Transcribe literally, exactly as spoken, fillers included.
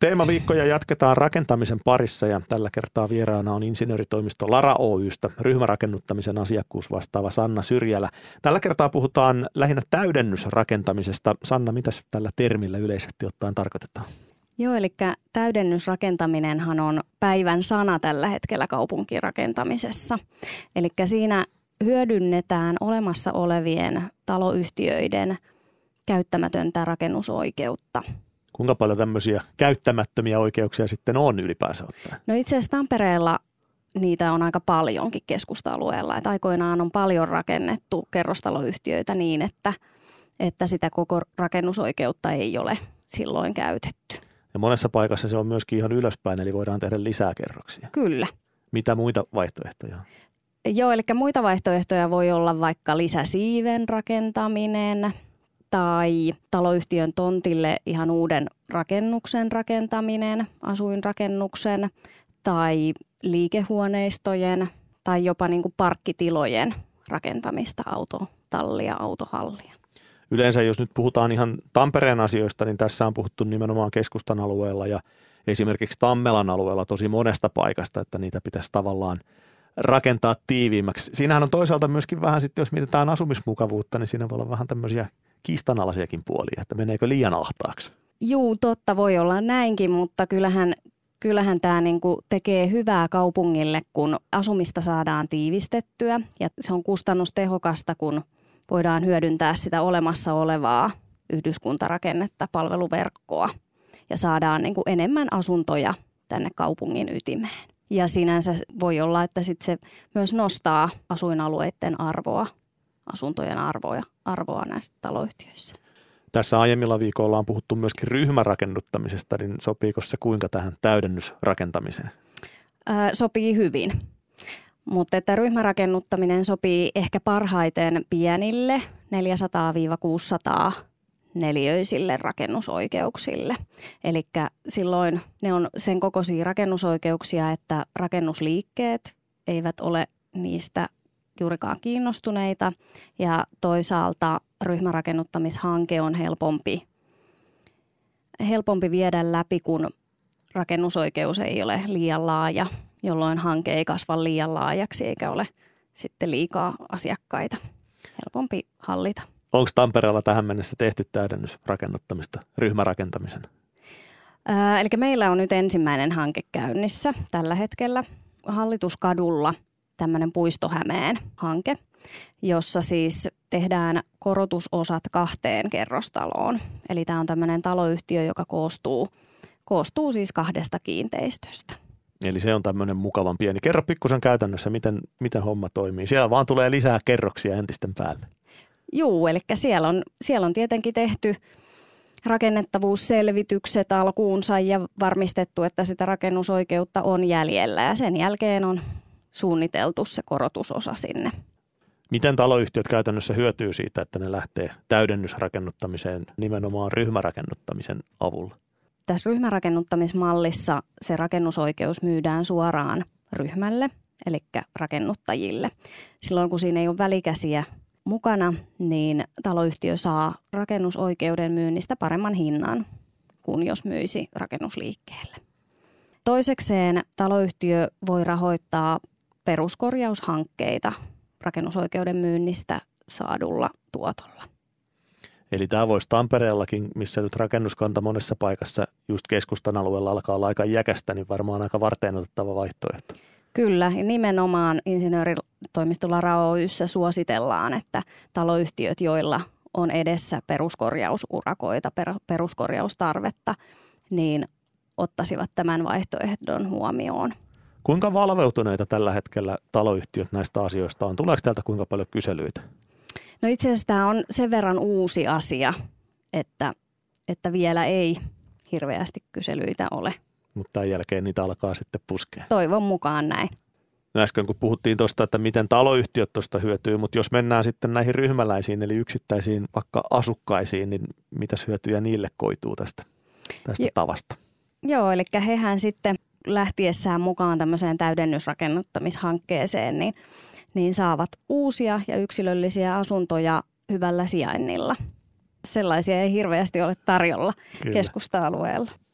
Teemaviikkoja jatketaan rakentamisen parissa ja tällä kertaa vieraana on insinööritoimisto Lara Oy:stä ryhmärakennuttamisen asiakkuusvastaava Sanna Syrjälä. Tällä kertaa puhutaan lähinnä täydennysrakentamisesta. Sanna, mitäs tällä termillä yleisesti ottaen tarkoitetaan? Joo, eli täydennysrakentaminenhan on päivän sana tällä hetkellä kaupunkirakentamisessa. Eli siinä hyödynnetään olemassa olevien taloyhtiöiden käyttämätöntä rakennusoikeutta. Kuinka paljon tämmöisiä käyttämättömiä oikeuksia sitten on ylipäänsä ottaen? No itse asiassa Tampereella niitä on aika paljonkin keskusta-alueella. Että aikoinaan on paljon rakennettu kerrostaloyhtiöitä niin, että, että sitä koko rakennusoikeutta ei ole silloin käytetty. Ja monessa paikassa se on myöskin ihan ylöspäin, eli voidaan tehdä lisää kerroksia. Kyllä. Mitä muita vaihtoehtoja on? Joo, eli muita vaihtoehtoja voi olla vaikka lisäsiiven rakentaminen tai taloyhtiön tontille ihan uuden rakennuksen rakentaminen, asuinrakennuksen tai liikehuoneistojen tai jopa niin kuin parkkitilojen rakentamista, autotallia, autohallia. Yleensä jos nyt puhutaan ihan Tampereen asioista, niin tässä on puhuttu nimenomaan keskustan alueella ja esimerkiksi Tammelan alueella tosi monesta paikasta, että niitä pitäisi tavallaan rakentaa tiiviimmäksi. Siinähän on toisaalta myöskin vähän sitten, jos mietitään asumismukavuutta, niin siinä voi olla vähän tämmöisiä kiistanalaisiakin puolia, että meneekö liian ahtaaksi? Juu, totta voi olla näinkin, mutta kyllähän, kyllähän tämä niinku tekee hyvää kaupungille, kun asumista saadaan tiivistettyä ja se on kustannustehokasta, kun voidaan hyödyntää sitä olemassa olevaa yhdyskuntarakennetta, palveluverkkoa ja saadaan niinku enemmän asuntoja tänne kaupungin ytimeen. Ja sinänsä voi olla, että sit se myös nostaa asuinalueiden arvoa, asuntojen arvoa, arvoa näissä taloyhtiöissä. Tässä aiemmilla viikolla on puhuttu myöskin ryhmärakennuttamisesta, niin sopiiko se kuinka tähän täydennysrakentamiseen? Öö, sopii hyvin, mutta että ryhmärakennuttaminen sopii ehkä parhaiten pienille neljäsataa kuusisataa neliöisille rakennusoikeuksille. Eli silloin ne on sen kokoisia rakennusoikeuksia, että rakennusliikkeet eivät ole niistä juurikaan kiinnostuneita ja toisaalta ryhmärakennuttamishanke on helpompi, helpompi viedä läpi, kun rakennusoikeus ei ole liian laaja, jolloin hanke ei kasva liian laajaksi eikä ole sitten liikaa asiakkaita. Helpompi hallita. Onko Tampereella tähän mennessä tehty täydennysrakennuttamista ryhmärakentamisen? Ää, eli meillä on nyt ensimmäinen hanke käynnissä tällä hetkellä Hallituskadulla tämmöinen Puistohämeen hanke, jossa siis tehdään korotusosat kahteen kerrostaloon. Eli tämä on tämmöinen taloyhtiö, joka koostuu, koostuu siis kahdesta kiinteistöstä. Eli se on tämmöinen mukavan pieni. Kerro pikkusen käytännössä, miten, miten homma toimii. Siellä vaan tulee lisää kerroksia entisten päälle. Juu, eli siellä on, siellä on tietenkin tehty rakennettavuusselvitykset alkuunsa ja varmistettu, että sitä rakennusoikeutta on jäljellä ja sen jälkeen on suunniteltu se korotusosa sinne. Miten taloyhtiöt käytännössä hyötyy siitä, että ne lähtee täydennysrakennuttamiseen nimenomaan ryhmärakennuttamisen avulla? Tässä ryhmärakennuttamismallissa se rakennusoikeus myydään suoraan ryhmälle, eli rakennuttajille. Silloin kun siinä ei ole välikäsiä mukana, niin taloyhtiö saa rakennusoikeuden myynnistä paremman hinnan kuin jos myisi rakennusliikkeelle. Toisekseen taloyhtiö voi rahoittaa peruskorjaushankkeita rakennusoikeuden myynnistä saadulla tuotolla. Eli tämä voisi Tampereellakin, missä nyt rakennuskanta monessa paikassa just keskustan alueella alkaa olla aika jäkästä, niin varmaan aika varteenotettava vaihtoehto. Kyllä, ja nimenomaan insinööritoimisto Lara Oy:ssä suositellaan, että taloyhtiöt, joilla on edessä peruskorjausurakoita, peruskorjaustarvetta, niin ottaisivat tämän vaihtoehdon huomioon. Kuinka valveutuneita tällä hetkellä taloyhtiöt näistä asioista on? Tuleeko täältä kuinka paljon kyselyitä? No itse asiassa tämä on sen verran uusi asia, että, että vielä ei hirveästi kyselyitä ole. Mutta tämän jälkeen niitä alkaa sitten puskea. Toivon mukaan näin. No äsken kun puhuttiin tuosta, että miten taloyhtiöt tuosta hyötyy, mutta jos mennään sitten näihin ryhmäläisiin eli yksittäisiin vaikka asukkaisiin, niin mitäs hyötyjä niille koituu tästä, tästä jo, tavasta? Joo, eli hehän sitten lähtiessään mukaan tämmöiseen täydennysrakennuttamishankkeeseen, niin, niin saavat uusia ja yksilöllisiä asuntoja hyvällä sijainnilla. Sellaisia ei hirveästi ole tarjolla Kyllä. keskusta-alueella.